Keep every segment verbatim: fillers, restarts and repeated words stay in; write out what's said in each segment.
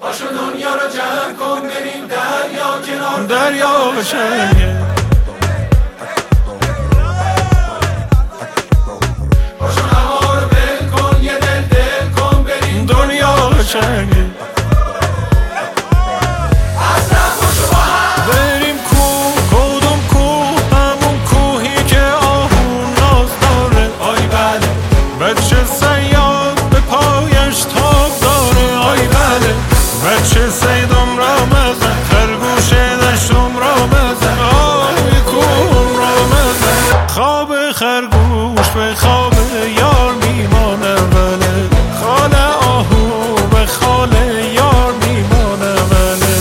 پاشو دنیا رو جمع کن بریم دریا کنار دریا قشنگه. پاشو هوا رو بل کن یه دل دل کن بریم دنیا قشنگه. بریم کوه، کدوم کوه؟ همون کوهی که آهون ناز داره. آی بله بچه صیاد به پایش تاب داره. آی بله بچه صیدم را مزن، خرگوش دشتم را مزن، آی کوه را مزن. خواب خرگوش به خواب یار میمانه وله، خال آهو به خال یار میمانه وله.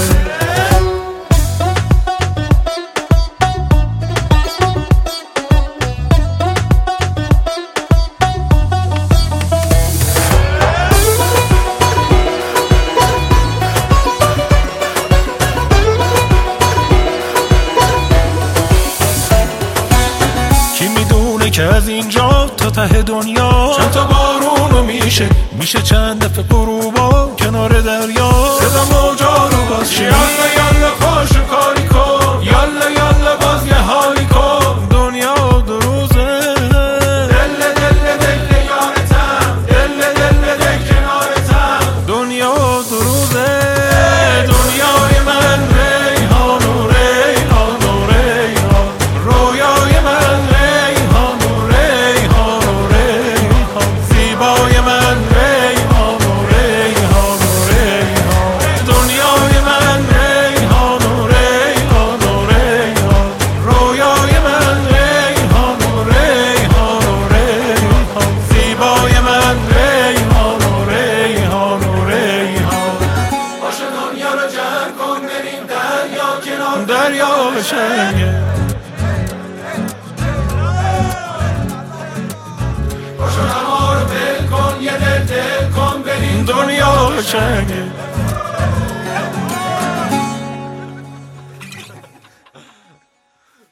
کی میدونه که از اینجا تا ته دنیا چند تا بارونو میشه میشه چند دفعه غروبا کنار دریا. صدا موجا رو باز شه یالا یالا پاشو کاری کن یالا یالا باز یه حالی کن. دنیا دو روزه دل دل دل یارتم دل دل دل کنارتم. دنیا دو روزه. دنیای من ریحان و ریحان و ریحان، رویای من ریحان و ریحان و ریحان، زیبای من ریحان و ریحان و ریحان. دنیای من ریحان و ریحان و ریحان، رویای من ریحان و ریحان و ریحان، زیبای من ریحان و ریحان و ریحان. پاشو دنیا رو جمع کن بریم دریا کنار دریا قشنگه. پاشو هوا رو بل کن یه دل دل کن بریم دنیا قشنگه.